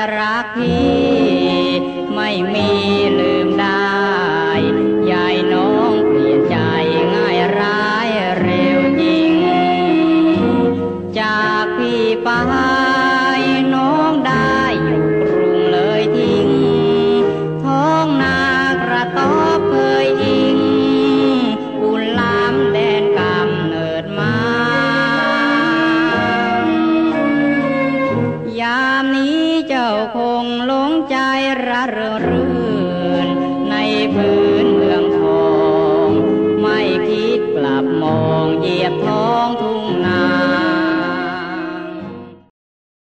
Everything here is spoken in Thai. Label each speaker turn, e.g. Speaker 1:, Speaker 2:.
Speaker 1: รักพี่ไม่มีลืมได้ยายน้องเปลี่ยนใจง่ายร้ายเร็วจริงจากพี่ไปน้องได้อยู่กรุงเลยทิ้งท้องนากระต๊อบเคยอิงอุ่นล้ำแดนกำเนิดมายามนี้เจ้าคงหลงใจระเริงรื่นในพื้นเมืองทองไม่คิดกลับมองเหยียบท้องทุ่งนา